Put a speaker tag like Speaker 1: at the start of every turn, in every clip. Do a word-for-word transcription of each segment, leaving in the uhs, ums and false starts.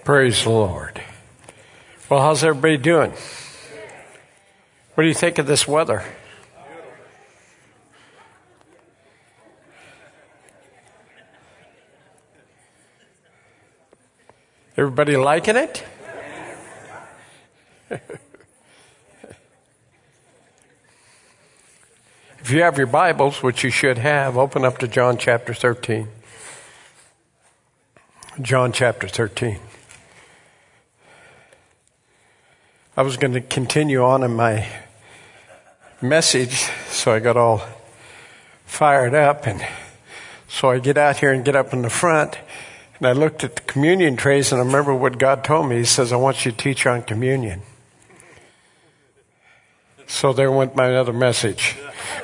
Speaker 1: Praise the Lord. Well, how's everybody doing? What do you think of this weather? Everybody liking it? If you have your Bibles, which you should have, open up to John chapter thirteen. John chapter thirteen. I was going to continue on in my message, so I got all fired up, and so I get out here and get up in the front, and I looked at the communion trays, and I remember what God told me. He says, I want you to teach on communion. So there went my other message.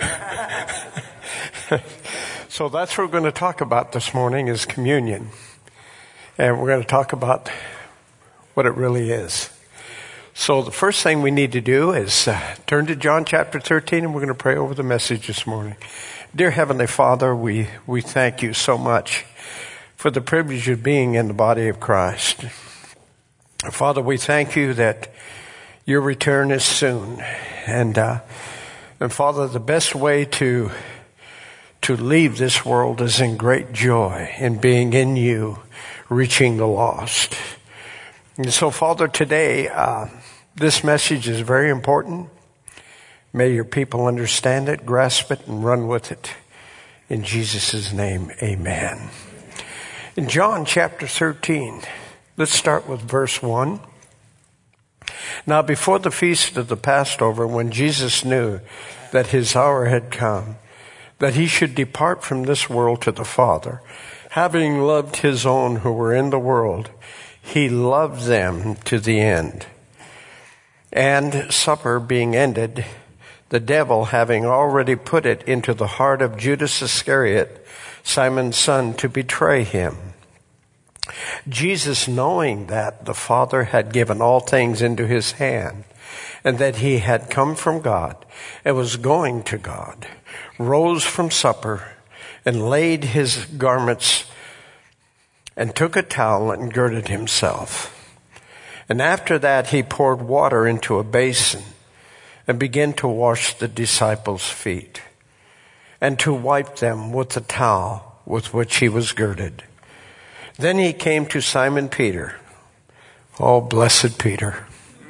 Speaker 1: So that's what we're going to talk about this morning is communion. And we're going to talk about what it really is. So the first thing we need to do is uh, turn to John chapter thirteen, and we're going to pray over the message this morning. Dear Heavenly Father, we, we thank you so much for the privilege of being in the body of Christ. Father, we thank you that your return is soon. And, uh, and Father, the best way to, to leave this world is in great joy in being in you, reaching the lost. And so, Father, today, uh, this message is very important. May your people understand it, grasp it, and run with it. In Jesus' name, amen. In John chapter thirteen, let's start with verse one. Now, before the feast of the Passover, when Jesus knew that his hour had come, that he should depart from this world to the Father, having loved his own who were in the world, he loved them to the end. And supper being ended, the devil having already put it into the heart of Judas Iscariot, Simon's son, to betray him. Jesus, knowing that the Father had given all things into his hand, and that he had come from God and was going to God, rose from supper and laid his garments and took a towel and girded himself. And after that he poured water into a basin and began to wash the disciples' feet and to wipe them with the towel with which he was girded. Then he came to Simon Peter. Oh, blessed Peter.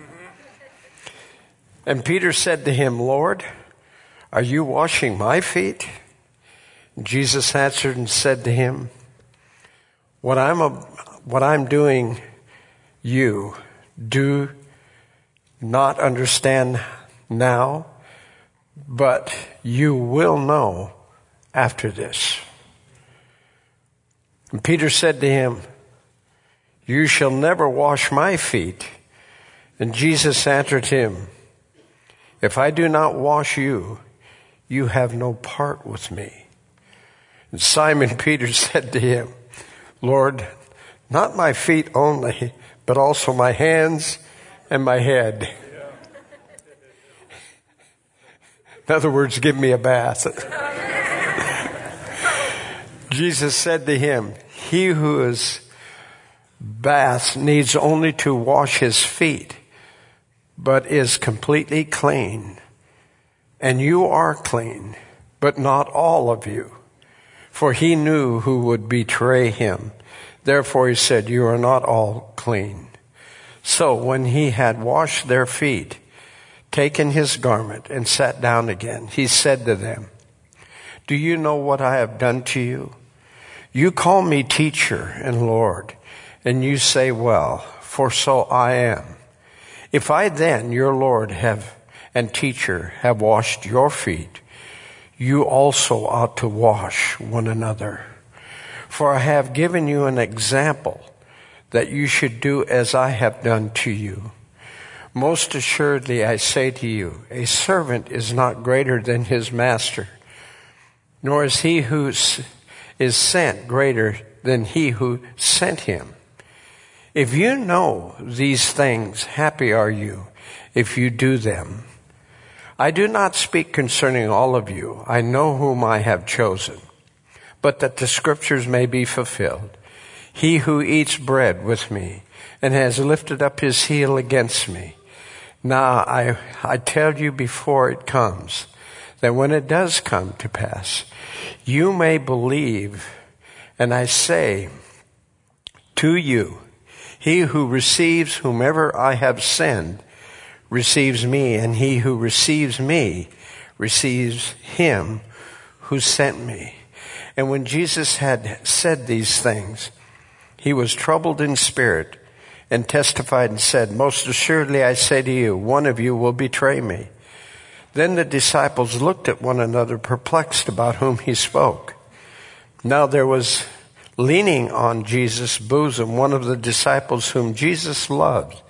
Speaker 1: And Peter said to him, Lord, are you washing my feet? Jesus answered and said to him, What I'm a, what I'm doing, you do not understand now, but you will know after this. And Peter said to him, You shall never wash my feet. And Jesus answered him, If I do not wash you, you have no part with me. And Simon Peter said to him, Lord, not my feet only, but also my hands and my head. In other words, give me a bath. Jesus said to him, He who is bathed needs only to wash his feet, but is completely clean. And you are clean, but not all of you. For he knew who would betray him. Therefore he said, You are not all clean. So when he had washed their feet, taken his garment, and sat down again, he said to them, Do you know what I have done to you? You call me teacher and Lord, and you say, Well, for so I am. If I then, your Lord have and teacher, have washed your feet, you also ought to wash one another. For I have given you an example that you should do as I have done to you. Most assuredly I say to you, a servant is not greater than his master, nor is he who is sent greater than he who sent him. If you know these things, happy are you if you do them. I do not speak concerning all of you. I know whom I have chosen, but that the scriptures may be fulfilled. he who eats bread with me and has lifted up his heel against me. Now I, I tell you before it comes, that when it does come to pass, you may believe. And I say to you, he who receives whomever I have sent receives me, and he who receives me receives him who sent me. And when Jesus had said these things, he was troubled in spirit and testified and said, most assuredly I say to you, one of you will betray me. Then the disciples looked at one another, perplexed about whom he spoke. Now there was leaning on Jesus' bosom one of the disciples whom Jesus loved.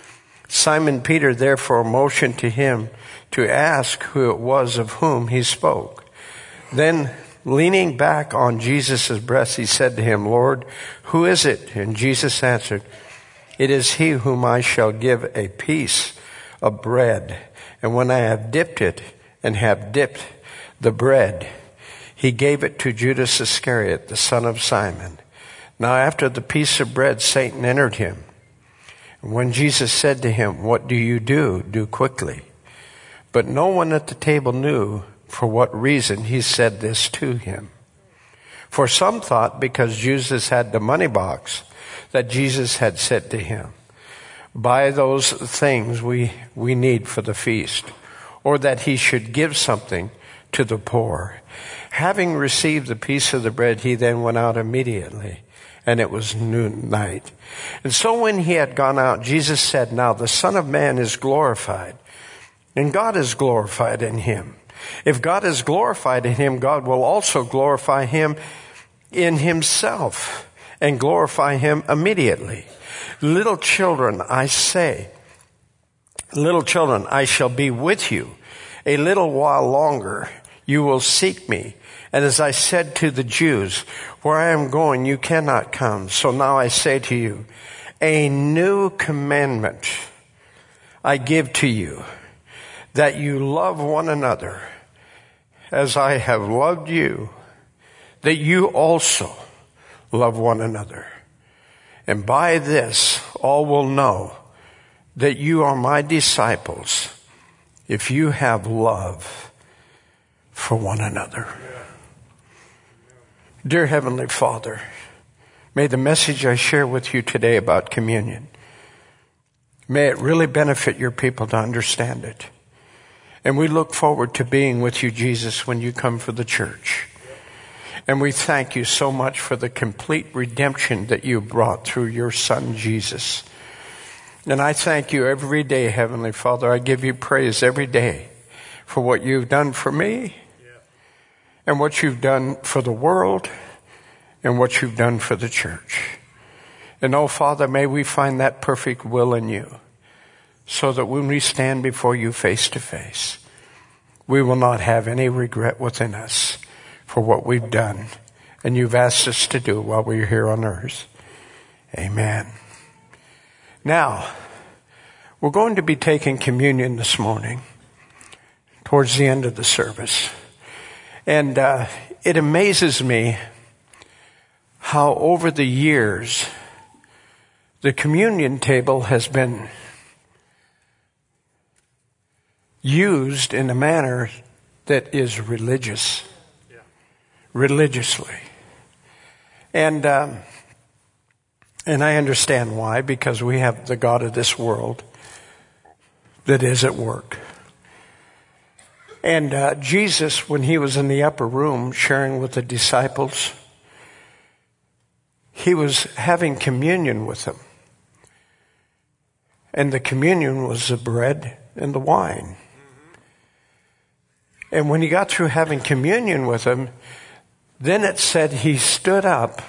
Speaker 1: Simon Peter therefore motioned to him to ask who it was of whom he spoke. Then leaning back on Jesus' breast, he said to him, Lord, who is it? And Jesus answered, it is he whom I shall give a piece of bread. And when I have dipped it and have dipped the bread, he gave it to Judas Iscariot, the son of Simon. Now after the piece of bread, Satan entered him. And when Jesus said to him, what do you do? Do quickly. But no one at the table knew for what reason he said this to him. For some thought because Jesus had the money box that Jesus had said to him, buy those things we, we need for the feast, or that he should give something to the poor. Having received the piece of the bread, he then went out immediately, and it was noon night. And so when he had gone out, Jesus said, now the Son of Man is glorified, and God is glorified in him. If God is glorified in him, God will also glorify him in himself, and glorify him immediately. Little children, I say, little children, I shall be with you a little while longer. You will seek me. And as I said to the Jews, where I am going, you cannot come. So now I say to you, a new commandment I give to you, that you love one another as I have loved you, that you also love one another. And by this, all will know that you are my disciples if you have love for one another. Dear Heavenly Father, may the message I share with you today about communion, may it really benefit your people to understand it. And we look forward to being with you, Jesus, when you come for the church. And we thank you so much for the complete redemption that you brought through your Son, Jesus. And I thank you every day, Heavenly Father. I give you praise every day for what you've done for me, and what you've done for the world, and what you've done for the church. And oh, Father, may we find that perfect will in you, so that when we stand before you face to face, we will not have any regret within us for what we've done and you've asked us to do while we're here on earth. Amen. Now, we're going to be taking communion this morning towards the end of the service. And uh, it amazes me how over the years the communion table has been used in a manner that is religious. Yeah. Religiously. And um, and I understand why, because we have the God of this world that is at work. And uh, Jesus, when he was in the upper room sharing with the disciples, he was having communion with them. And the communion was the bread and the wine. And when he got through having communion with them, then it said he stood up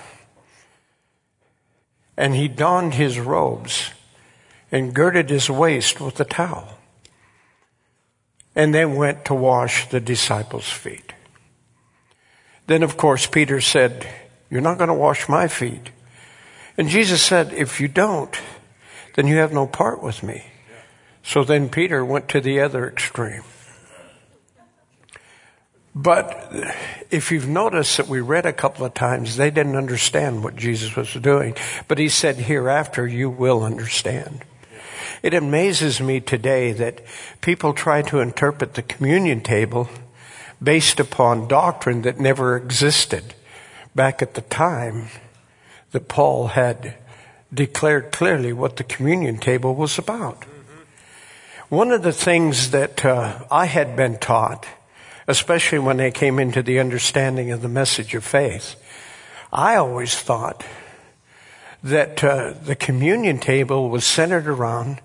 Speaker 1: and he donned his robes and girded his waist with a towel, and then went to wash the disciples' feet. Then, of course, Peter said, "You're not going to wash my feet." And Jesus said, "If you don't, then you have no part with me." So then Peter went to the other extreme. But if you've noticed that we read a couple of times, they didn't understand what Jesus was doing. But he said, hereafter you will understand. It amazes me today that people try to interpret the communion table based upon doctrine that never existed back at the time that Paul had declared clearly what the communion table was about. Mm-hmm. One of the things that uh, I had been taught, especially when they came into the understanding of the message of faith, I always thought that uh, the communion table was centered around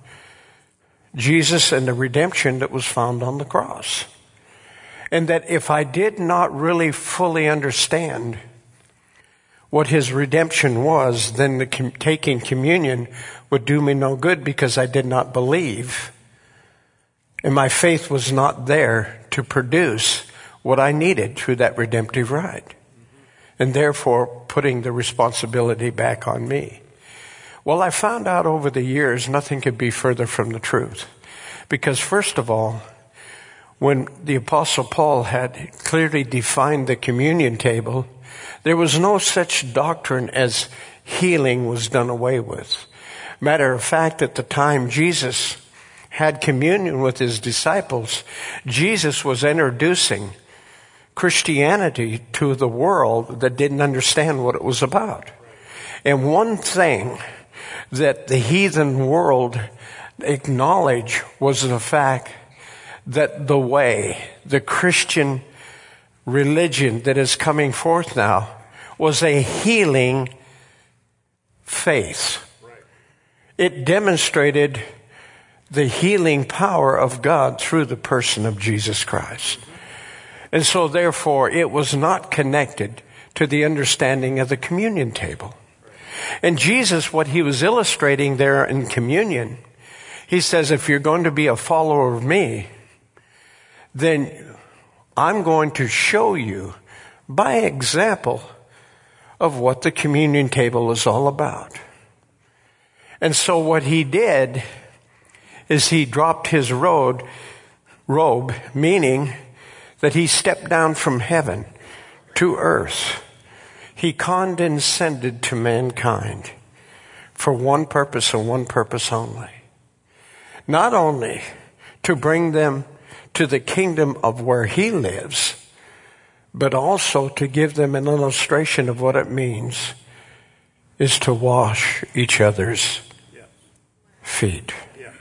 Speaker 1: Jesus and the redemption that was found on the cross. And that if I did not really fully understand what his redemption was, then the com- taking communion would do me no good because I did not believe. And my faith was not there to produce what I needed through that redemptive ride. And therefore putting the responsibility back on me. Well, I found out over the years nothing could be further from the truth. Because first of all, when the Apostle Paul had clearly defined the communion table, there was no such doctrine as healing was done away with. Matter of fact, at the time Jesus had communion with his disciples, Jesus was introducing Christianity to the world that didn't understand what it was about. And one thing that the heathen world acknowledged was the fact that the way, the Christian religion that is coming forth now, was a healing faith. It demonstrated the healing power of God through the person of Jesus Christ. And so therefore it was not connected to the understanding of the communion table. And Jesus, what he was illustrating there in communion, he says, if you're going to be a follower of me, then I'm going to show you by example of what the communion table is all about. And so what he did is he dropped his robe, robe, meaning that he stepped down from heaven to earth. He condescended to mankind for one purpose and one purpose only. Not only to bring them to the kingdom of where he lives, but also to give them an illustration of what it means is to wash each other's feet.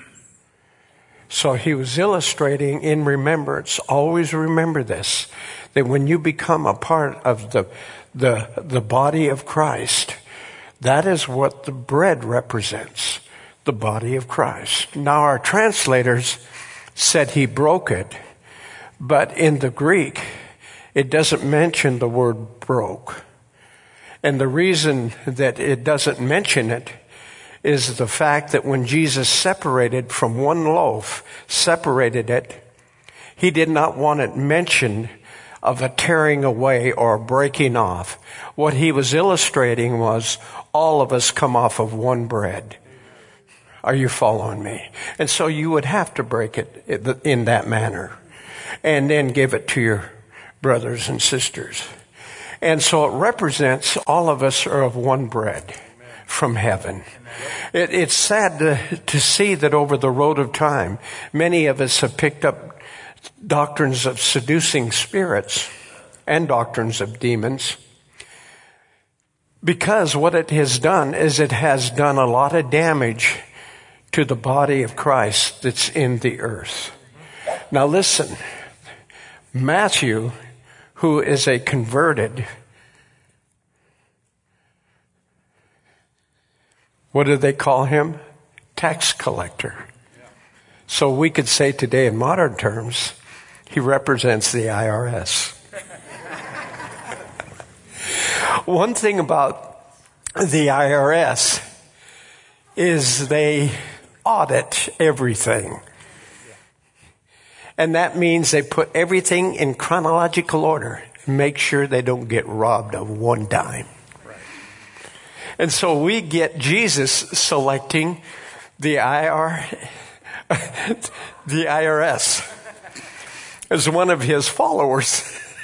Speaker 1: So he was illustrating in remembrance, always remember this, that when you become a part of the, the, the body of Christ, that is what the bread represents, the body of Christ. Now our translators said he broke it, but in the Greek, it doesn't mention the word broke. And the reason that it doesn't mention it is the fact that when Jesus separated from one loaf, separated it, he did not want it mentioned of a tearing away or a breaking off. What he was illustrating was all of us come off of one bread. Are you following me? And so you would have to break it in that manner and then give it to your brothers and sisters. And so it represents all of us are of one bread from heaven. It, it's sad to, to see that over the road of time, many of us have picked up doctrines of seducing spirits and doctrines of demons, because what it has done is it has done a lot of damage to the body of Christ that's in the earth. Now listen, Matthew, who is a converted, what do they call him? Tax collector. So we could say today in modern terms, he represents the I R S. One thing about the I R S is they audit everything. And that means they put everything in chronological order and make sure they don't get robbed of one dime. And so we get Jesus selecting the I R, the I R S as one of his followers.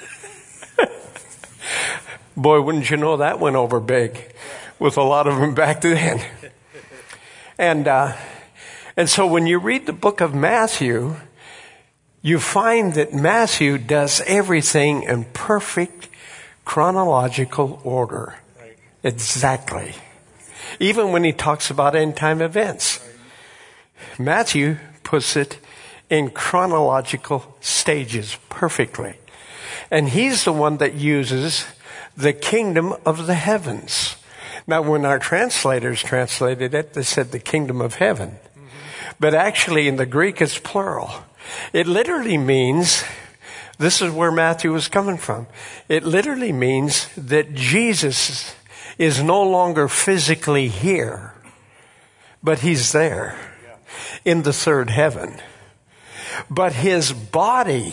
Speaker 1: Boy, wouldn't you know that went over big with a lot of them back then. And, uh, and so when you read the book of Matthew, you find that Matthew does everything in perfect chronological order.
Speaker 2: Right.
Speaker 1: Exactly. Even when he talks about end time events. Matthew puts it in chronological stages perfectly. And he's the one that uses the kingdom of the heavens. Now, when our translators translated it, they said the kingdom of heaven. Mm-hmm. But actually in the Greek it's plural. It literally means, this is where Matthew is coming from. It literally means that Jesus is no longer physically here, but he's there in the third heaven. But his body,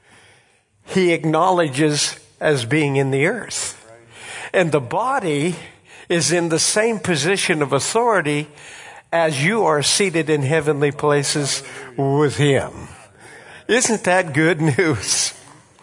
Speaker 1: he acknowledges as being in the earth. And the body is in the same position of authority as you are seated in heavenly places with him. Isn't that good news?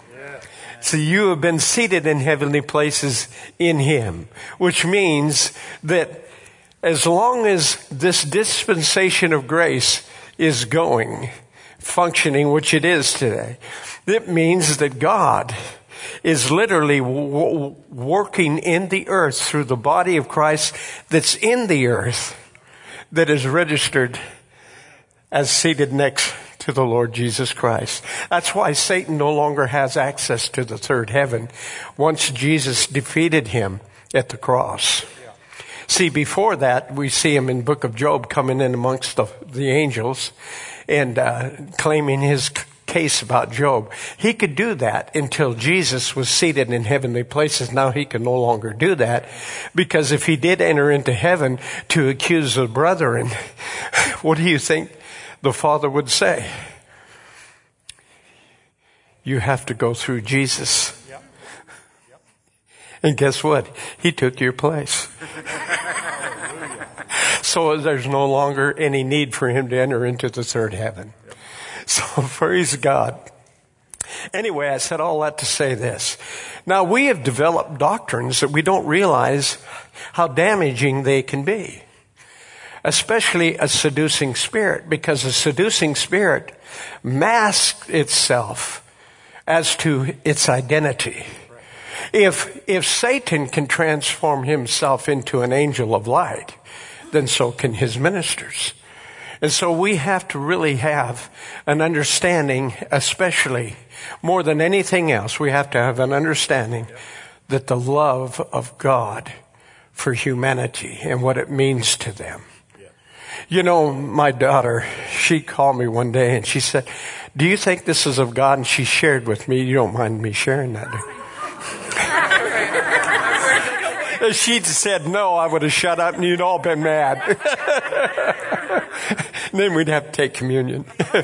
Speaker 1: So you have been seated in heavenly places in him, which means that as long as this dispensation of grace is going, functioning, which it is today, it means that God is literally w- working in the earth through the body of Christ that's in the earth, that is registered as seated next to the Lord Jesus Christ. That's why Satan no longer has access to the third heaven once Jesus defeated him at the cross. Yeah. See, before that, we see him in the book of Job coming in amongst the, the angels and uh, claiming his case about Job. He could do that until Jesus was seated in heavenly places. Now he can no longer do that, because if he did enter into heaven to accuse the brethren, what do you think the Father would say? You have to go through Jesus.
Speaker 2: Yep. Yep.
Speaker 1: And guess what? He took your place. So there's no longer any need for him to enter into the third heaven. Yep. So praise God. Anyway, I said all that to say this. Now, we have developed doctrines that we don't realize how damaging they can be. Especially a seducing spirit, because a seducing spirit masks itself as to its identity. If, if Satan can transform himself into an angel of light, then so can his ministers. And so we have to really have an understanding, especially more than anything else, we have to have an understanding that the love of God for humanity and what it means to them. You know, my daughter, she called me one day and she said, do you think this is of God? And she shared with me. You don't mind me sharing that, do you? If she'd said no, I would have shut up and you'd all been mad. And then we'd have to take communion.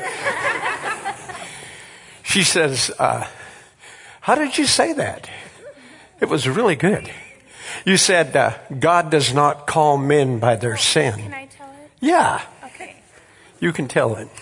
Speaker 1: She says, uh, how did you say that? It was really good. You said, uh, God does not call men by their sin.
Speaker 3: Can I tell it?
Speaker 1: Yeah.
Speaker 3: Okay.
Speaker 1: You can tell it.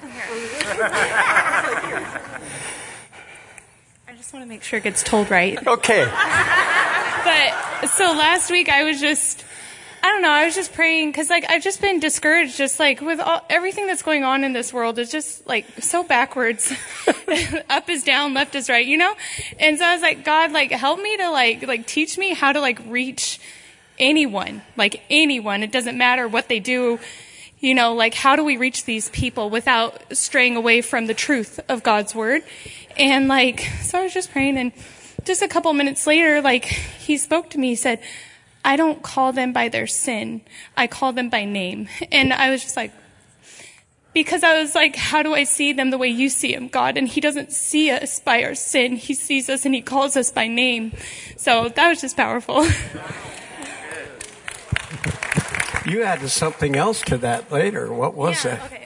Speaker 3: I just want to make sure it gets told right.
Speaker 1: Okay.
Speaker 3: But so last week I was just, I don't know, I was just praying because like I've just been discouraged, just like with all, everything that's going on in this world is just like so backwards. Up is down, left is right, you know? And so I was like, God, like help me to like, like teach me how to like reach anyone, like anyone. It doesn't matter what they do. You know, like how do we reach these people without straying away from the truth of God's word? And like, so I was just praying, and just a couple minutes later, like he spoke to me, he said, I don't call them by their sin. I call them by name. And I was just like, because I was like, how do I see them the way you see them, God? And he doesn't see us by our sin. He sees us and he calls us by name. So that was just powerful.
Speaker 1: You added something else to that later. What was
Speaker 3: yeah,
Speaker 1: that?
Speaker 3: Okay,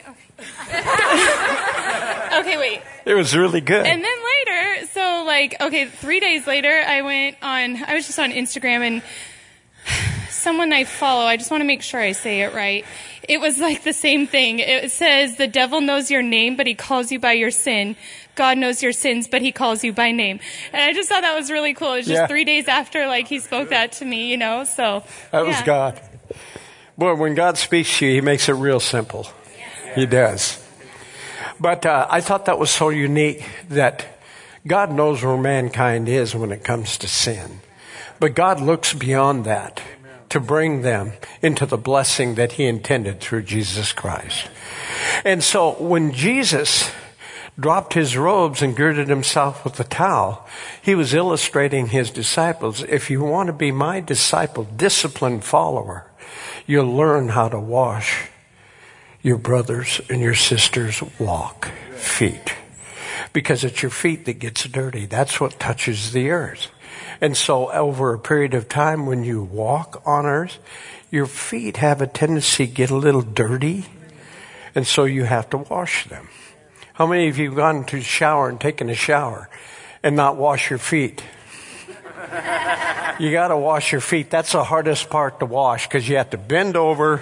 Speaker 3: okay. Okay, wait.
Speaker 1: It was really good.
Speaker 3: And then later, so like, okay, three days later, I went on, I was just on Instagram, and someone I follow. I just want to make sure I say it right. It was like the same thing. It says, the devil knows your name, but he calls you by your sin. God knows your sins, but he calls you by name. And I just thought that was really cool. It was just
Speaker 1: Yeah.
Speaker 3: three days after, like, he spoke that to me, you know, so.
Speaker 1: That was
Speaker 3: yeah.
Speaker 1: God. Boy, when God speaks to you, he makes it real simple. He does. But uh, I thought that was so unique that God knows where mankind is when it comes to sin. But God looks beyond that to bring them into the blessing that he intended through Jesus Christ. And so when Jesus dropped his robes and girded himself with a towel, he was illustrating his disciples. If you want to be my disciple, disciplined follower, you'll learn how to wash your brothers and your sisters' walk feet. Because it's your feet that gets dirty. That's what touches the earth. And so over a period of time when you walk on earth, your feet have a tendency to get a little dirty. And so you have to wash them. How many of you have gone to the shower and taken a shower and not wash your feet? You got to wash your feet. That's the hardest part to wash because you have to bend over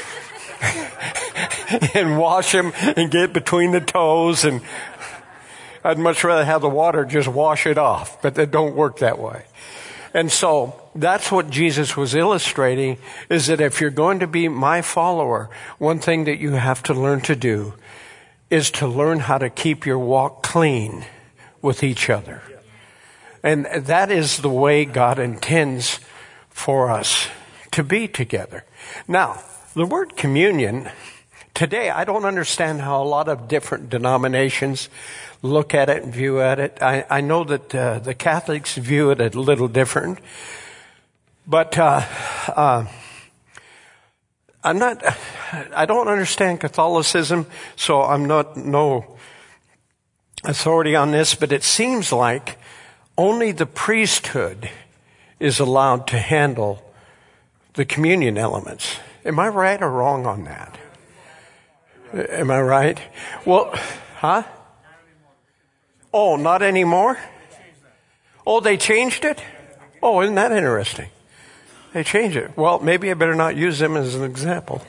Speaker 1: and wash them and get between the toes. And I'd much rather have the water just wash it off, but it don't work that way. And so that's what Jesus was illustrating, is that if you're going to be my follower, one thing that you have to learn to do is to learn how to keep your walk clean with each other. And that is the way God intends for us to be together. Now, the word communion, today I don't understand how a lot of different denominations look at it and view at it. I, I know that uh, the Catholics view it a little different. But uh, uh, I'm not, I don't understand Catholicism, so I'm not no authority on this, but it seems like only the priesthood is allowed to handle the communion elements. Am I right or wrong on that? Am I right? Well, huh? Oh, not anymore? Oh, they changed it? Oh, isn't that interesting? They changed it. Well, maybe I better not use them as an example.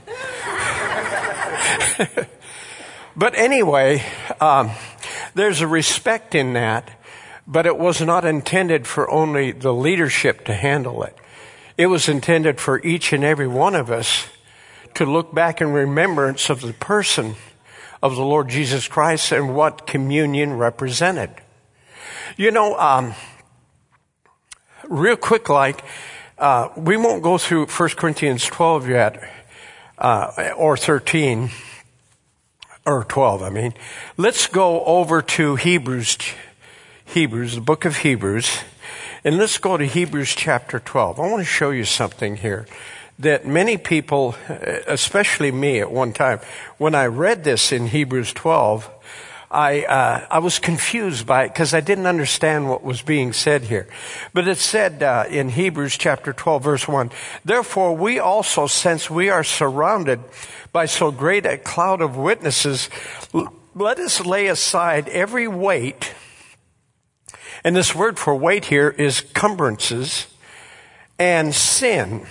Speaker 1: But anyway, um, there's a respect in that, but it was not intended for only the leadership to handle it. It was intended for each and every one of us to look back in remembrance of the person of the Lord Jesus Christ and what communion represented. You know, um, real quick, like, uh, we won't go through First Corinthians twelve yet, uh, or thirteen, or twelve, I mean. Let's go over to Hebrews, Hebrews, the book of Hebrews, and let's go to Hebrews chapter twelve. I want to show you something here that many people, especially me at one time, when I read this in Hebrews twelve, I uh, I was confused by it because I didn't understand what was being said here. But it said uh, in Hebrews chapter twelve, verse one, "Therefore we also, since we are surrounded by so great a cloud of witnesses, let us lay aside every weight," and this word for weight here is cumbrances, "and sin,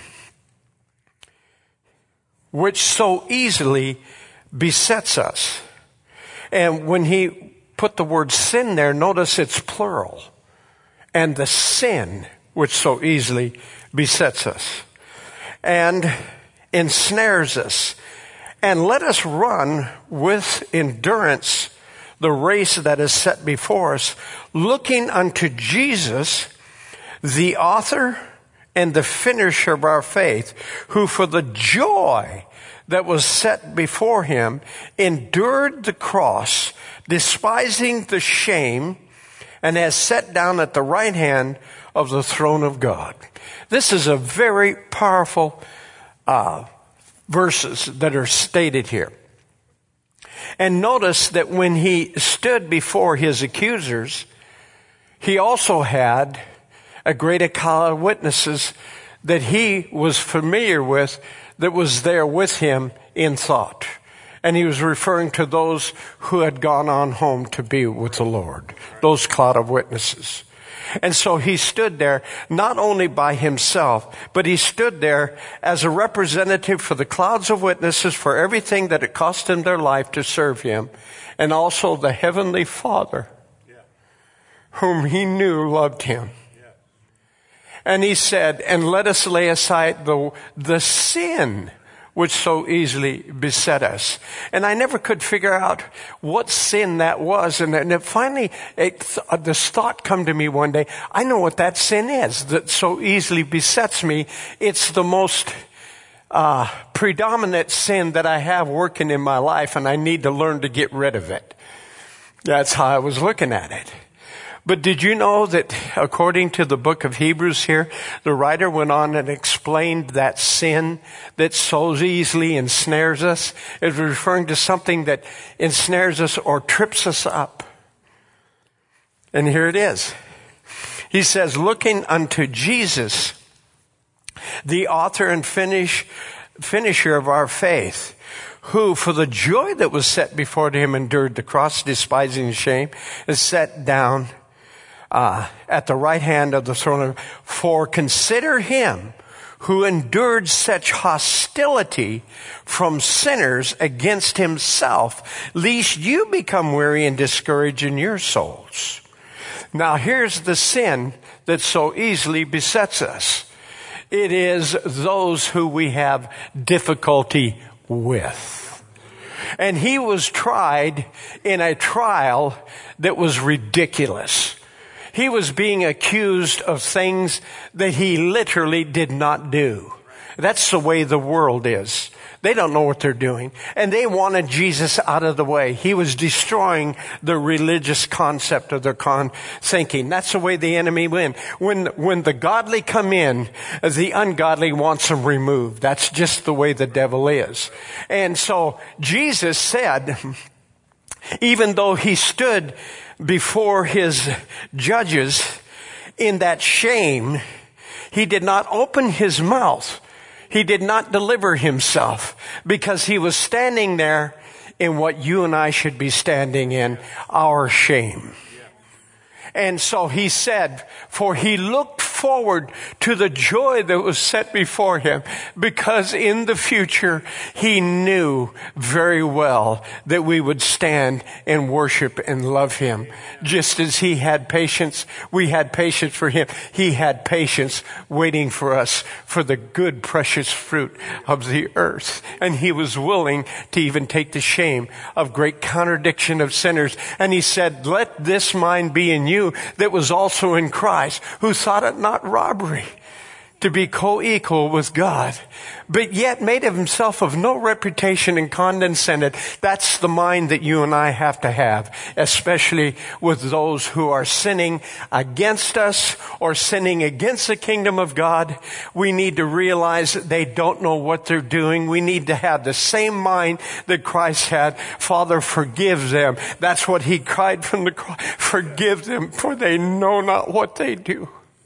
Speaker 1: which so easily besets us." And when he put the word sin there, notice it's plural. And the sin which so easily besets us and ensnares us. And let us run with endurance the race that is set before us, looking unto Jesus, the author and the finisher of our faith, who for the joy that was set before him endured the cross, despising the shame, and has sat down at the right hand of the throne of God. This is a very powerful uh, verses that are stated here. And notice that when he stood before his accusers, he also had a great cloud of witnesses that he was familiar with, that was there with him in thought. And he was referring to those who had gone on home to be with the Lord, those cloud of witnesses. And so he stood there not only by himself, but he stood there as a representative for the clouds of witnesses for everything that it cost them their life to serve him, and also the Heavenly Father, yeah, whom he knew loved him. Yeah. And he said, and let us lay aside the, the sin which so easily beset us. And I never could figure out what sin that was. And then it finally, it, this thought come to me one day. I know what that sin is that so easily besets me. It's the most uh, predominant sin that I have working in my life, and I need to learn to get rid of it. That's how I was looking at it. But did you know that according to the book of Hebrews here, the writer went on and explained that sin that so easily ensnares us is referring to something that ensnares us or trips us up. And here it is. He says, looking unto Jesus, the author and finish, finisher of our faith, who for the joy that was set before him endured the cross, despising shame, and sat down Uh, at the right hand of the throne of, for consider him who endured such hostility from sinners against himself, lest you become weary and discouraged in your souls. Now here's the sin that so easily besets us. It is those who we have difficulty with. And he was tried in a trial that was ridiculous. He was being accused of things that he literally did not do. That's the way the world is. They don't know what they're doing. And they wanted Jesus out of the way. He was destroying the religious concept of their con thinking. That's the way the enemy win. When, when the godly come in, the ungodly wants them removed. That's just the way the devil is. And so Jesus said, even though he stood before his judges in that shame, he did not open his mouth. He did not deliver himself, because he was standing there in what you and I should be standing in, our shame. And so he said, for he looked forward to the joy that was set before him, because in the future he knew very well that we would stand and worship and love him. Just as he had patience, we had patience for him. He had patience waiting for us for the good, precious fruit of the earth. And he was willing to even take the shame of great contradiction of sinners. And he said, let this mind be in you that was also in Christ, who thought it not robbery to be co-equal with God, but yet made of himself of no reputation and condescended. That's the mind that you and I have to have, especially with those who are sinning against us or sinning against the kingdom of God. We need to realize that they don't know what they're doing. We need to have the same mind that Christ had. Father, forgive them. That's what he cried from the cross. Forgive them, for they know not what they do.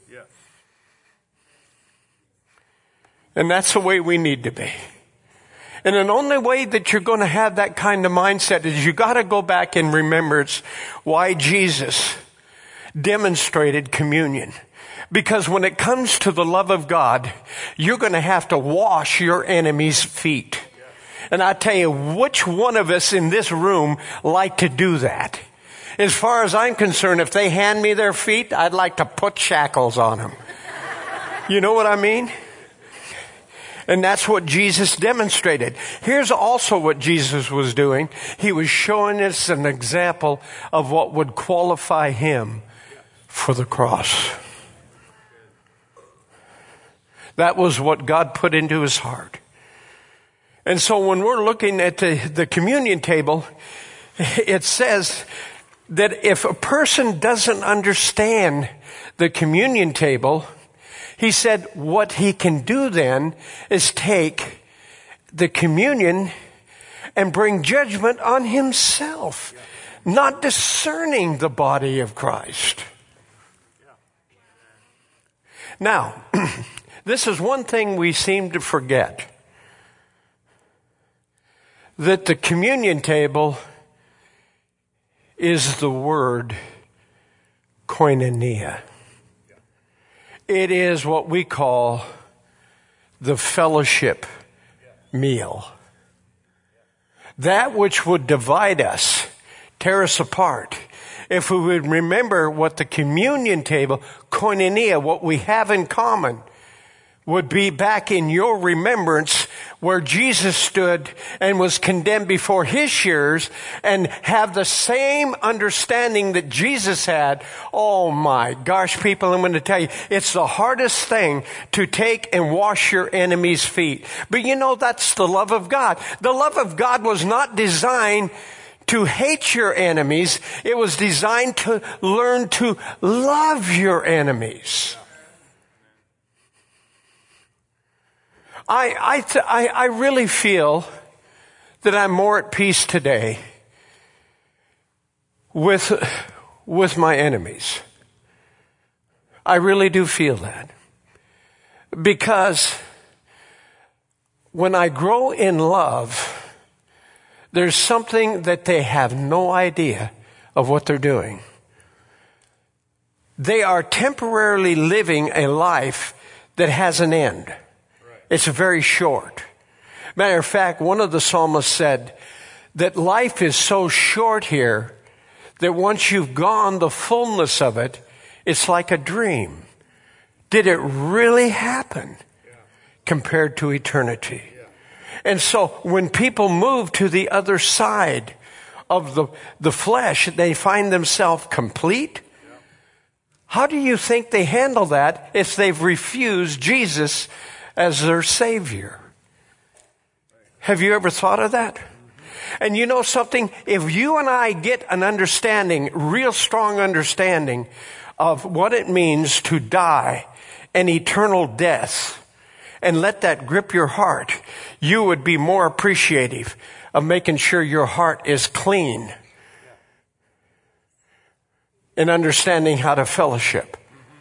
Speaker 1: And that's the way we need to be. And the only way that you're going to have that kind of mindset is you got to go back in remembrance why Jesus demonstrated communion. Because when it comes to the love of God, you're going to have to wash your enemy's feet. And I tell you, which one of us in this room like to do that? As far as I'm concerned, if they hand me their feet, I'd like to put shackles on them. You know what I mean? And that's what Jesus demonstrated. Here's also what Jesus was doing. He was showing us an example of what would qualify him for the cross. That was what God put into his heart. And so when we're looking at the, the communion table, it says that if a person doesn't understand the communion table, he said what he can do then is take the communion and bring judgment on himself, not discerning the body of Christ. Now, this is one thing we seem to forget, that the communion table is the word koinonia. It is what we call the fellowship meal. That which would divide us, tear us apart. If we would remember what the communion table, koinonia, what we have in common, would be back in your remembrance where Jesus stood and was condemned before his shearers and have the same understanding that Jesus had. Oh my gosh, people, I'm going to tell you, it's the hardest thing to take and wash your enemy's feet. But you know, that's the love of God. The love of God was not designed to hate your enemies. It was designed to learn to love your enemies. I, I, th- I, I really feel that I'm more at peace today with, with my enemies. I really do feel that. Because when I grow in love, there's something that they have no idea of what they're doing. They are temporarily living a life that has an end. It's very short. Matter of fact, one of the psalmists said that life is so short here that once you've gone the fullness of it, it's like a dream. Did it really happen compared to eternity? And so when people move to the other side of the, the flesh, they find themselves complete. How do you think they handle that if they've refused Jesus as their Savior? Have you ever thought of that? And you know something? If you and I get an understanding, real strong understanding of what it means to die an eternal death, and let that grip your heart, you would be more appreciative of making sure your heart is clean and understanding how to fellowship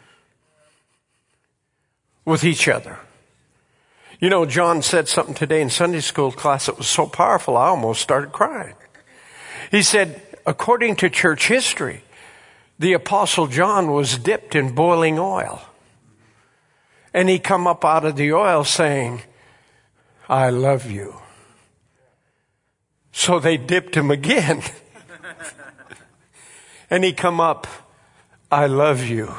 Speaker 1: with each other. You know, John said something today in Sunday school class that was so powerful, I almost started crying. He said, according to church history, the Apostle John was dipped in boiling oil. And he come up out of the oil saying, I love you. So they dipped him again. And he come up, I love you.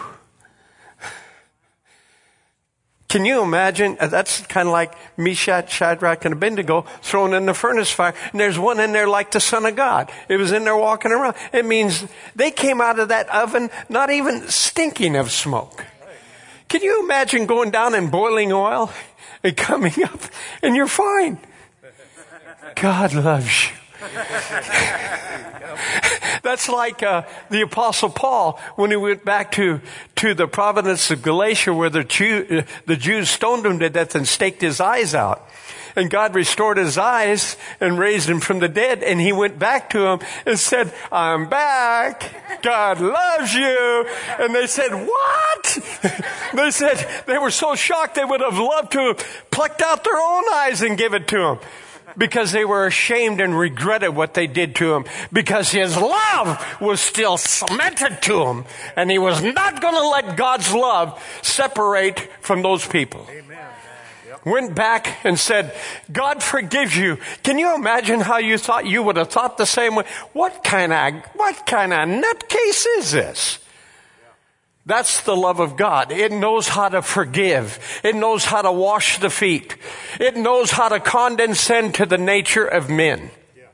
Speaker 1: Can you imagine? That's kind of like Meshach, Shadrach, and Abednego thrown in the furnace fire. And there's one in there like the Son of God. It was in there walking around. It means they came out of that oven not even stinking of smoke. Can you imagine going down in boiling oil and coming up and you're fine? God loves you. That's like uh, the Apostle Paul when he went back to, to the province of Galatia where the, Jew, uh, the Jews stoned him to death and staked his eyes out. And God restored his eyes and raised him from the dead. And he went back to him and said, I'm back. God loves you. And they said, what? They said they were so shocked they would have loved to have plucked out their own eyes and give it to him. Because they were ashamed and regretted what they did to him. Because his love was still cemented to him. And he was not going to let God's love separate from those people. Amen. Went back and said, God forgives you. Can you imagine how you thought you would have thought the same way? What kind of, what kind of nutcase is this? That's the love of God. It knows how to forgive. It knows how to wash the feet. It knows how to condescend to the nature of men.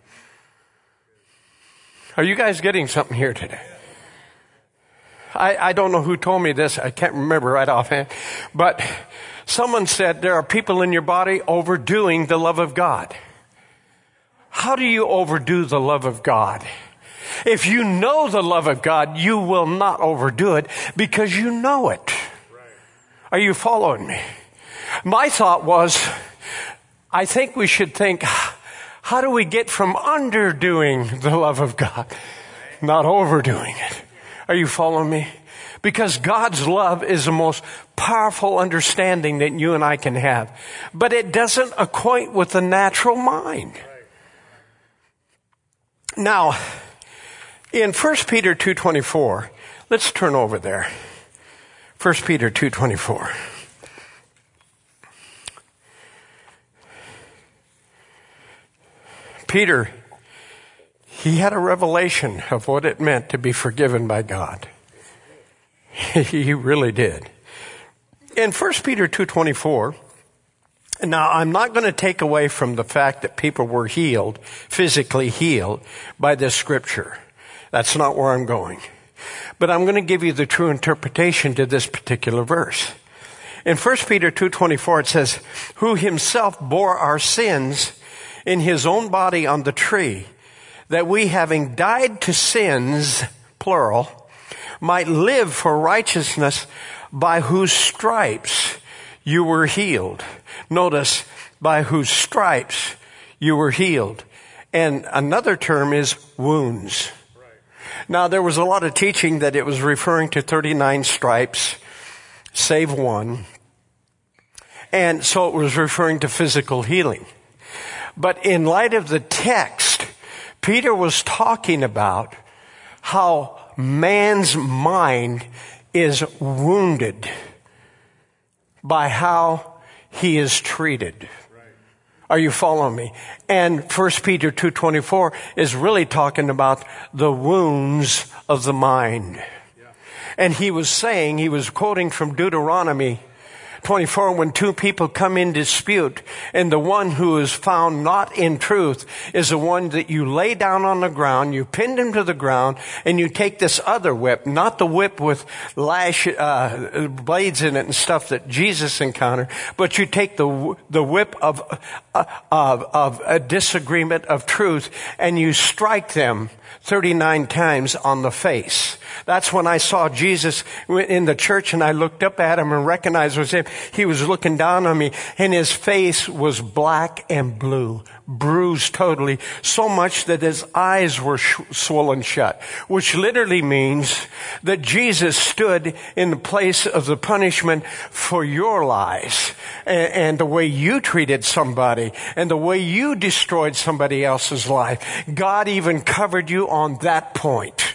Speaker 1: Are you guys getting something here today? I, I don't know who told me this. I can't remember right offhand. But someone said there are people in your body overdoing the love of God. How do you overdo the love of God? If you know the love of God, you will not overdo it because you know it. Are you following me? My thought was, I think we should think, how do we get from underdoing the love of God, not overdoing it? Are you following me? Because God's love is the most powerful understanding that you and I can have. But it doesn't acquaint with the natural mind. Now, in First Peter two twenty-four, let's turn over there. First Peter two twenty-four. Peter, he had a revelation of what it meant to be forgiven by God. He really did. In First Peter two twenty-four, now I'm not going to take away from the fact that people were healed, physically healed, by this scripture. That's not where I'm going. But I'm going to give you the true interpretation to this particular verse. In First Peter two twenty-four it says, who himself bore our sins in his own body on the tree, that we, having died to sins, plural, might live for righteousness, by whose stripes you were healed. Notice, by whose stripes you were healed. And another term is wounds. Now, there was a lot of teaching that it was referring to thirty-nine stripes, save one. And so it was referring to physical healing. But in light of the text, Peter was talking about how man's mind is wounded by how he is treated. Are you following me? And First Peter two twenty-four is really talking about the wounds of the mind. And he was saying, he was quoting from Deuteronomy twenty-four, when two people come in dispute, and the one who is found not in truth is the one that you lay down on the ground, you pin him to the ground, and you take this other whip, not the whip with lash, uh, blades in it and stuff that Jesus encountered, but you take the, the whip of, uh, of, of a disagreement of truth, and you strike them thirty-nine times on the face. That's when I saw Jesus in the church, and I looked up at him and recognized it was him. He was looking down on me, and his face was black and blue, bruised totally, so much that his eyes were sh- swollen shut, which literally means that Jesus stood in the place of the punishment for your lies, and, and the way you treated somebody, and the way you destroyed somebody else's life. God even covered you on that point.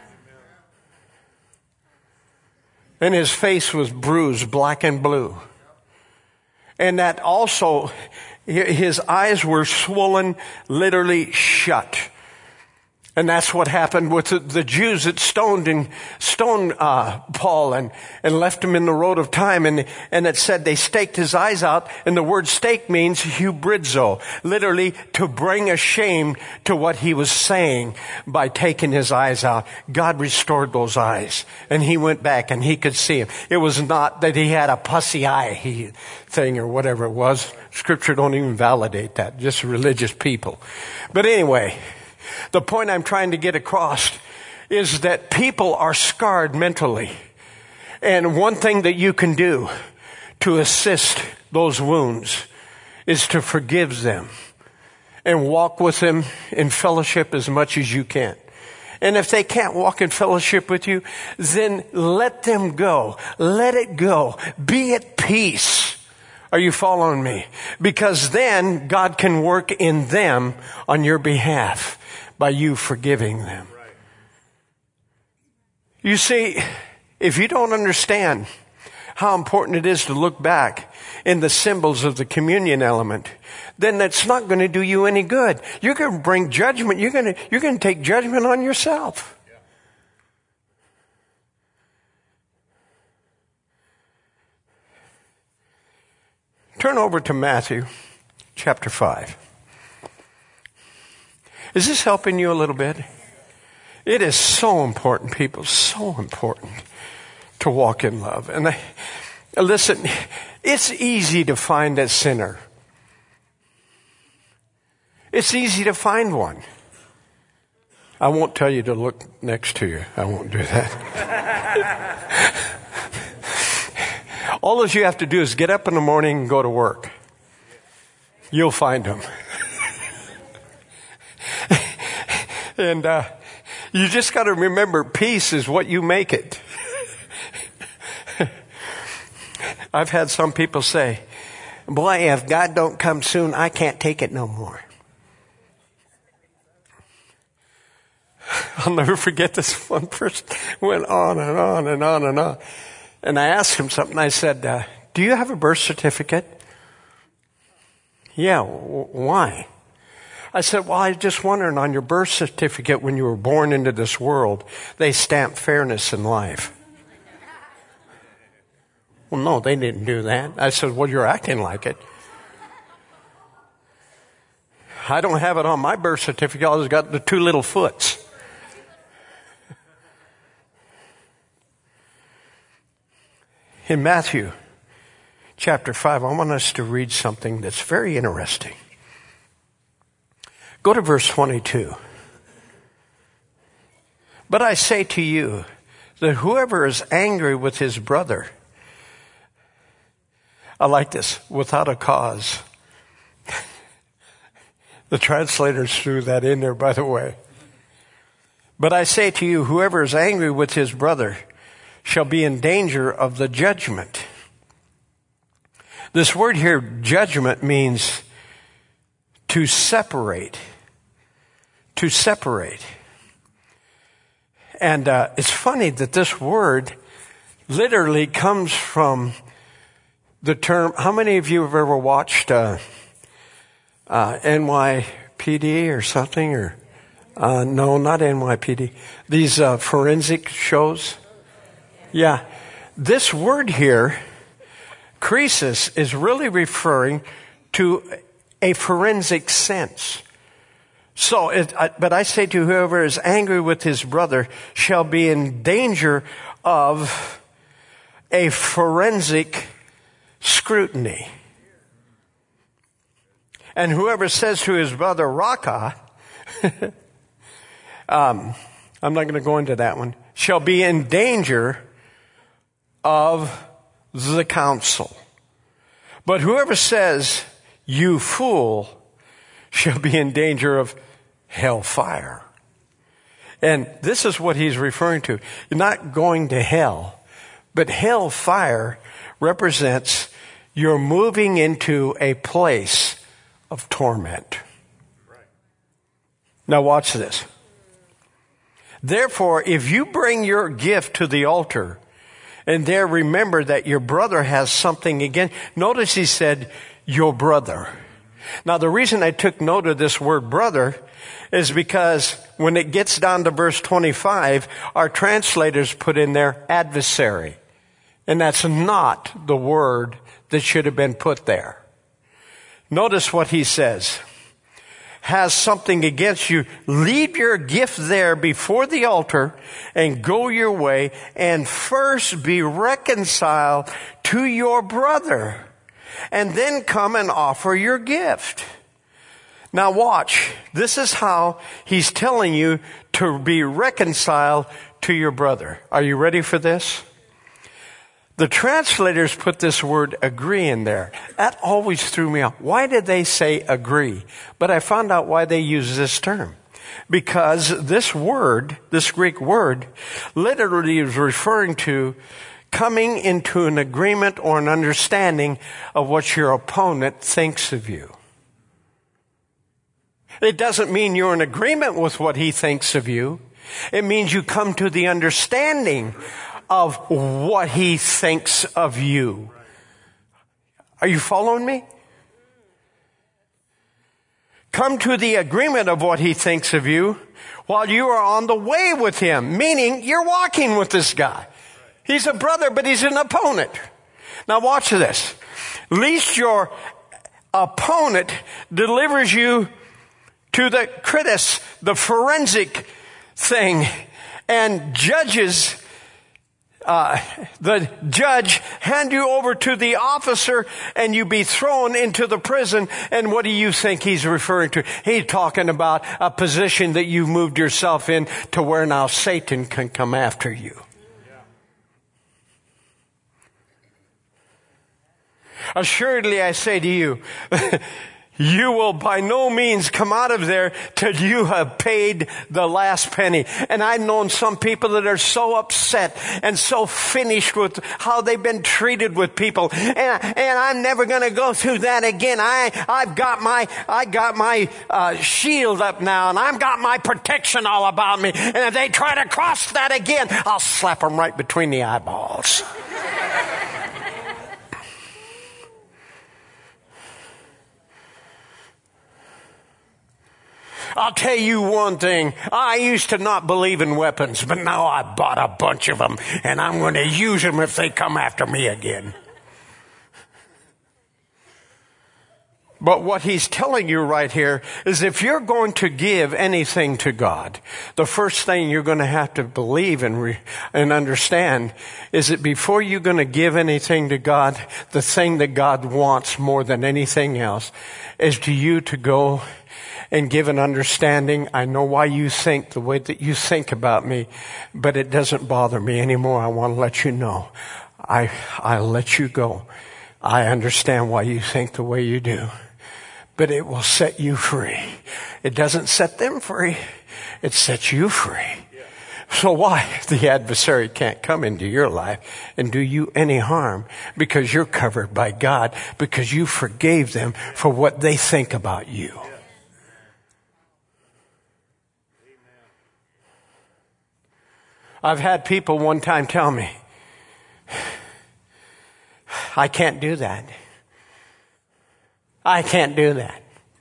Speaker 1: And his face was bruised, black and blue. And that also, his eyes were swollen, literally shut. And that's what happened with the, the Jews that stoned and stoned uh, Paul and, and left him in the road of time. And, and it said they staked his eyes out. And the word stake means hubrizo, literally to bring a shame to what he was saying by taking his eyes out. God restored those eyes, and he went back and he could see him. It was not that he had a pussy eye he, thing or whatever it was. Scripture don't even validate that. Just religious people. But anyway, the point I'm trying to get across is that people are scarred mentally. And one thing that you can do to assist those wounds is to forgive them and walk with them in fellowship as much as you can. And if they can't walk in fellowship with you, then let them go. Let it go. Be at peace. Are you following me? Because then God can work in them on your behalf by you forgiving them. You see, if you don't understand how important it is to look back in the symbols of the communion element, then that's not going to do you any good. You're going to bring judgment. You're going to, you're going to take judgment on yourself. Turn over to Matthew chapter five. Is this helping you a little bit? It is so important, people, so important to walk in love. And I, listen, it's easy to find a sinner. It's easy to find one. I won't tell you to look next to you. I won't do that. All that you have to do is get up in the morning and go to work. You'll find them. And uh, you just got to remember, peace is what you make it. I've had some people say, boy, if God don't come soon, I can't take it no more. I'll never forget this one person went on and on and on and on. And I asked him something. I said, uh, do you have a birth certificate? Yeah, w- why? I said, well, I was just wondering, on your birth certificate when you were born into this world, they stamped fairness in life. Well, no, they didn't do that. I said, well, you're acting like it. I don't have it on my birth certificate. I just got the two little foots. In Matthew chapter five, I want us to read something that's very interesting. Go to verse twenty-two. But I say to you that whoever is angry with his brother, I like this, without a cause. The translators threw that in there, by the way. But I say to you, whoever is angry with his brother shall be in danger of the judgment. This word here, judgment, means to separate. To separate. And uh, it's funny that this word literally comes from the term, how many of you have ever watched uh, uh, N Y P D or something? Or uh, no, not N Y P D. These uh, forensic shows? Yeah. This word here, krisis, is really referring to a forensic sense. So, it, I, but I say to whoever is angry with his brother shall be in danger of a forensic scrutiny. And whoever says to his brother, Raka, um, I'm not going to go into that one, shall be in danger of the council. But whoever says, you fool, shall be in danger of hellfire. And this is what he's referring to. You're not going to hell, but hellfire represents you're moving into a place of torment. Now watch this. Therefore, if you bring your gift to the altar and there remember that your brother has something against, notice he said, your brother. Now the reason I took note of this word brother is because when it gets down to verse twenty-five, our translators put in there adversary. And that's not the word that should have been put there. Notice what he says. Has something against you, leave your gift there before the altar and go your way and first be reconciled to your brother and then come and offer your gift. Now watch. This is how he's telling you to be reconciled to your brother. Are you ready for this? The translators put this word agree in there. That always threw me off. Why did they say agree? But I found out why they use this term. Because this word, this Greek word, literally is referring to coming into an agreement or an understanding of what your opponent thinks of you. It doesn't mean you're in agreement with what he thinks of you. It means you come to the understanding of what he thinks of you. Are you following me? Come to the agreement of what he thinks of you while you are on the way with him, meaning you're walking with this guy. He's a brother, but he's an opponent. Now watch this. Least your opponent delivers you to the kritis, the forensic thing, and judges Uh, the judge hand you over to the officer and you be thrown into the prison. And what do you think he's referring to? He's talking about a position that you've moved yourself in to where now Satan can come after you. Yeah. Assuredly, I say to you, you will by no means come out of there till you have paid the last penny. And I've known some people that are so upset and so finished with how they've been treated with people. And, and I'm never going to go through that again. I, I've got my, I got my uh, shield up now, and I've got my protection all about me. And if they try to cross that again, I'll slap them right between the eyeballs. I'll tell you one thing. I used to not believe in weapons, but now I bought a bunch of them, and I'm going to use them if they come after me again. But what he's telling you right here is if you're going to give anything to God, the first thing you're going to have to believe and, re- and understand is that before you're going to give anything to God, the thing that God wants more than anything else is to you to go and give an understanding. I know why you think the way that you think about me, but it doesn't bother me anymore. I want to let you know. I, I'll let you go. I understand why you think the way you do. But it will set you free. It doesn't set them free. It sets you free. So why? The adversary can't come into your life and do you any harm because you're covered by God, because you forgave them for what they think about you. I've had people one time tell me, I can't do that. I can't do that.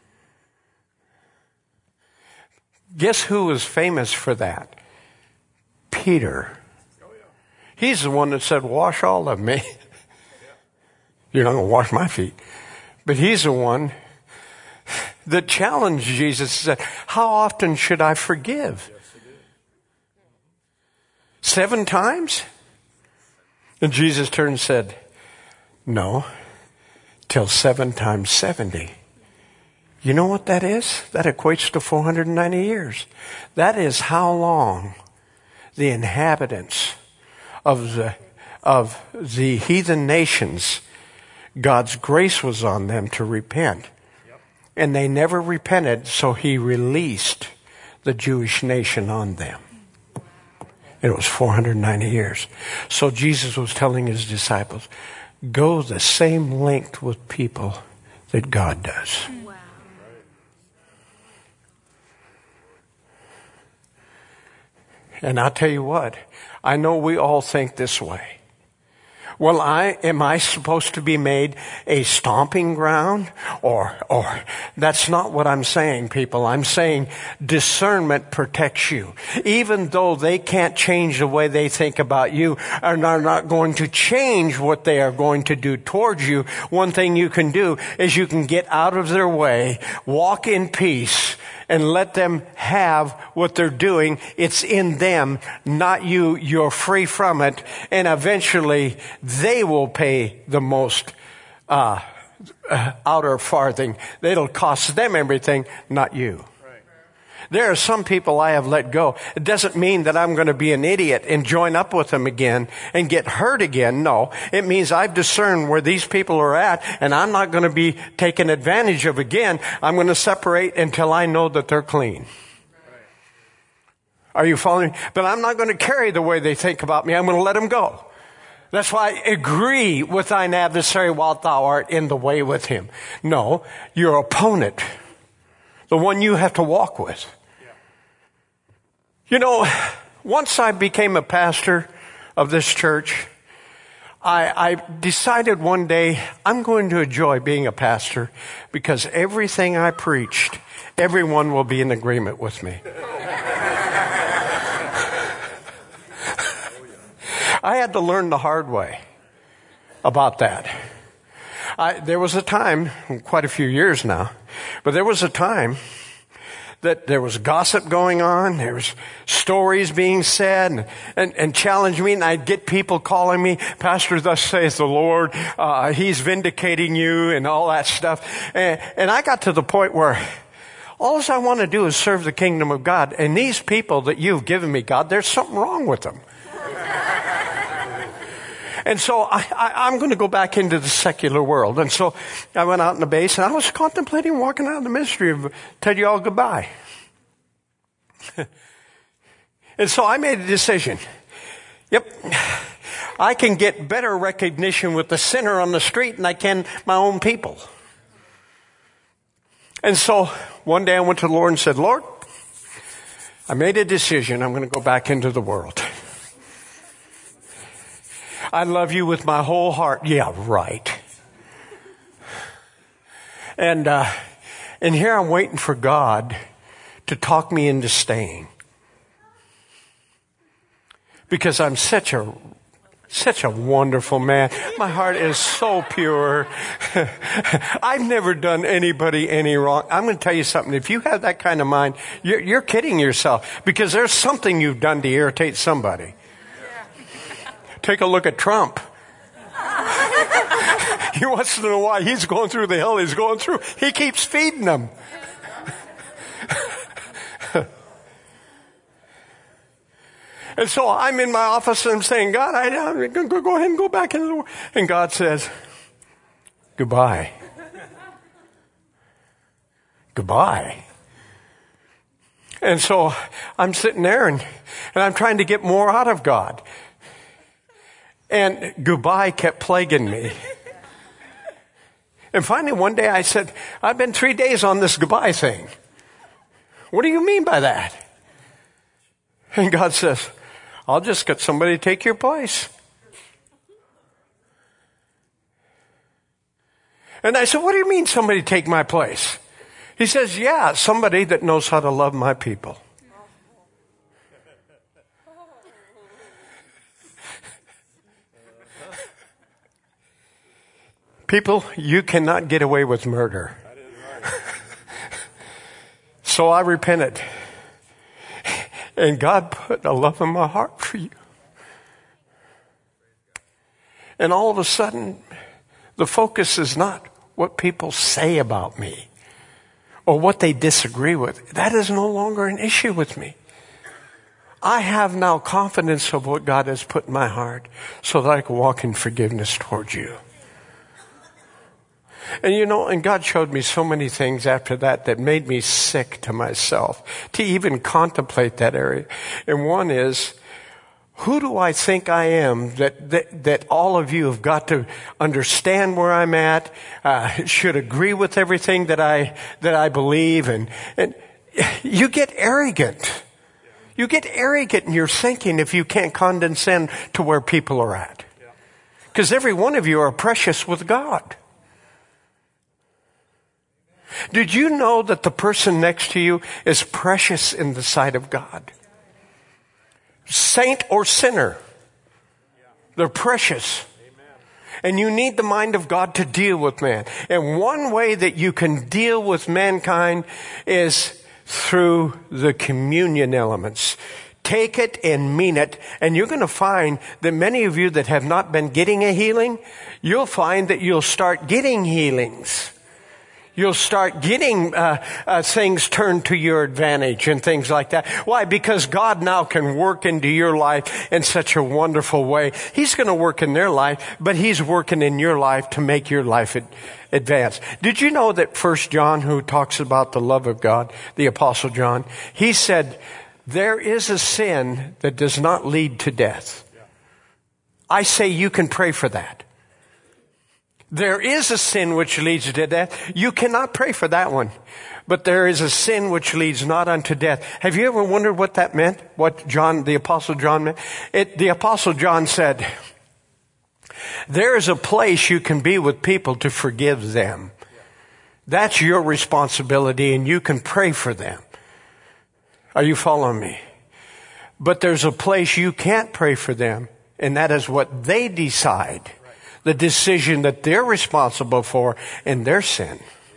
Speaker 1: Guess who was famous for that? Peter. He's the one that said, wash all of me. You're not going to wash my feet. But he's the one that challenged Jesus and said, how often should I forgive? Seven times? And Jesus turned and said, no. Till seven times seventy. You know what that is? That equates to four hundred ninety years. That is how long the inhabitants of the, of the heathen nations, God's grace was on them to repent. And they never repented, so he released the Jewish nation on them. It was four hundred ninety years. So Jesus was telling his disciples, go the same length with people that God does. Wow. And I'll tell you what, I know we all think this way. Well, I, am I supposed to be made a stomping ground? Or, or, that's not what I'm saying, people. I'm saying discernment protects you. Even though they can't change the way they think about you and are not going to change what they are going to do towards you, one thing you can do is you can get out of their way, walk in peace, and let them have what they're doing. It's in them, not you. You're free from it. And eventually, they will pay the most uh, uh, outer farthing. It'll cost them everything, not you. There are some people I have let go. It doesn't mean that I'm going to be an idiot and join up with them again and get hurt again. No, it means I've discerned where these people are at, and I'm not going to be taken advantage of again. I'm going to separate until I know that they're clean. Are you following? But I'm not going to carry the way they think about me. I'm going to let them go. That's why agree with thine adversary while thou art in the way with him. No, your opponent, the one you have to walk with. You know, once I became a pastor of this church, I, I decided one day I'm going to enjoy being a pastor because everything I preached, everyone will be in agreement with me. I had to learn the hard way about that. I, there was a time, quite a few years now, but there was a time that there was gossip going on, there was stories being said, and, and, and challenge me, and I'd get people calling me, Pastor, thus saith the Lord, uh, he's vindicating you, and all that stuff. And, and I got to the point where all I want to do is serve the kingdom of God, and these people that you've given me, God, there's something wrong with them. And so I, I, I'm going to go back into the secular world. And so I went out in the base, and I was contemplating walking out of the ministry and tell you all goodbye. And so I made a decision. Yep, I can get better recognition with the sinner on the street than I can my own people. And so one day I went to the Lord and said, Lord, I made a decision. I'm going to go back into the world. I love you with my whole heart. Yeah, right. And, uh, and here I'm waiting for God to talk me into staying. Because I'm such a Such a wonderful man. My heart is so pure. I've never done anybody any wrong. I'm going to tell you something. If you have that kind of mind, you're, you're kidding yourself, because there's something you've done to irritate somebody. Take a look at Trump. He wants to know why he's going through the hell he's going through. He keeps feeding them. And so I'm in my office and I'm saying, God, I, I'm going to go ahead and go back into the world. And God says, goodbye. Goodbye. And so I'm sitting there and, and I'm trying to get more out of God. And goodbye kept plaguing me. And finally one day I said, I've been three days on this goodbye thing. What do you mean by that? And God says, I'll just get somebody to take your place. And I said, what do you mean somebody take my place? He says, yeah, somebody that knows how to love my people. People, you cannot get away with murder. So I repented. And God put a love in my heart for you. And all of a sudden, the focus is not what people say about me or what they disagree with. That is no longer an issue with me. I have now confidence of what God has put in my heart so that I can walk in forgiveness towards you. And you know, and God showed me so many things after that that made me sick to myself to even contemplate that area. And one is, who do I think I am that that, that all of you have got to understand where I'm at, uh, should agree with everything that I that I believe, and and you get arrogant. You get arrogant in your thinking if you can't condescend to where people are at. Because every one of you are precious with God. Did you know that the person next to you is precious in the sight of God? Saint or sinner, they're precious. And you need the mind of God to deal with man. And one way that you can deal with mankind is through the communion elements. Take it and mean it, and you're going to find that many of you that have not been getting a healing, you'll find that you'll start getting healings. You'll start getting uh, uh, things turned to your advantage and things like that. Why? Because God now can work into your life in such a wonderful way. He's going to work in their life, but He's working in your life to make your life ad- advance. Did you know that First John, who talks about the love of God, the Apostle John, he said, there is a sin that does not lead to death. I say you can pray for that. There is a sin which leads to death. You cannot pray for that one. But there is a sin which leads not unto death. Have you ever wondered what that meant? What John, the Apostle John meant? It, the Apostle John said, there is a place you can be with people to forgive them. That's your responsibility, and you can pray for them. Are you following me? But there's a place you can't pray for them, and that is what they decide. The decision that they're responsible for in their sin.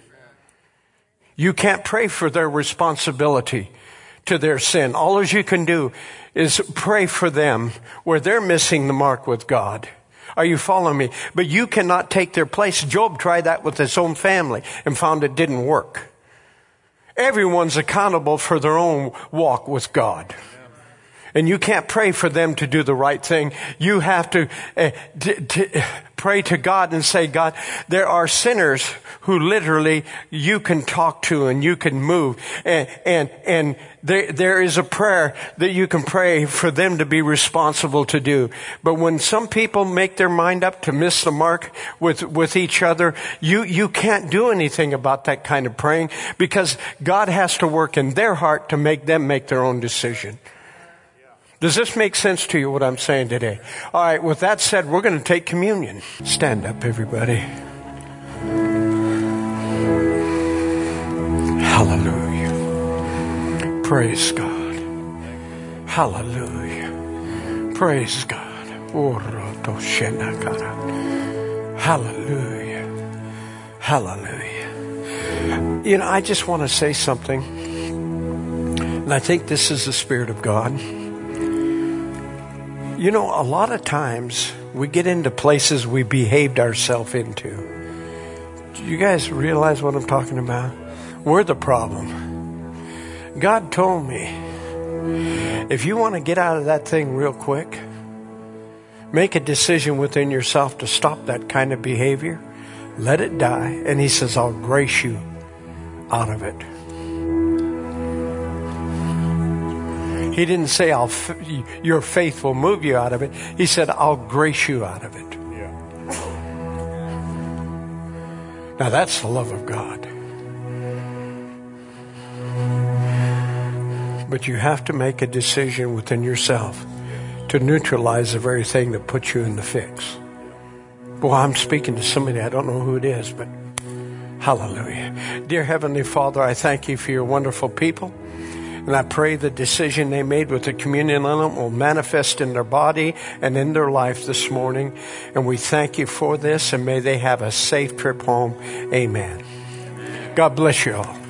Speaker 1: You can't pray for their responsibility to their sin. All as you can do is pray for them where they're missing the mark with God. Are you following me? But you cannot take their place. Job tried that with his own family and found it didn't work. Everyone's accountable for their own walk with God. And you can't pray for them to do the right thing. You have to, uh, to, to pray to God and say, God, there are sinners who literally you can talk to and you can move. And, and, and there, there is a prayer that you can pray for them to be responsible to do. But when some people make their mind up to miss the mark with, with each other, you, you can't do anything about that kind of praying, because God has to work in their heart to make them make their own decision. Does this make sense to you, what I'm saying today? All right, with that said, we're going to take communion. Stand up, everybody. Hallelujah. Praise God. Hallelujah. Praise God. Hallelujah. Hallelujah. You know, I just want to say something. And I think this is the Spirit of God. You know, a lot of times we get into places we behaved ourselves into. Do you guys realize what I'm talking about? We're the problem. God told me, if you want to get out of that thing real quick, make a decision within yourself to stop that kind of behavior. Let it die. And he says, I'll grace you out of it. He didn't say, I'll f- your faith will move you out of it. He said, I'll grace you out of it. Yeah. Now that's the love of God. But you have to make a decision within yourself to neutralize the very thing that puts you in the fix. Well, I'm speaking to somebody, I don't know who it is, but hallelujah. Dear Heavenly Father, I thank you for your wonderful people. And I pray the decision they made with the communion element will manifest in their body and in their life this morning. And we thank you for this, and may they have a safe trip home. Amen. God bless you all.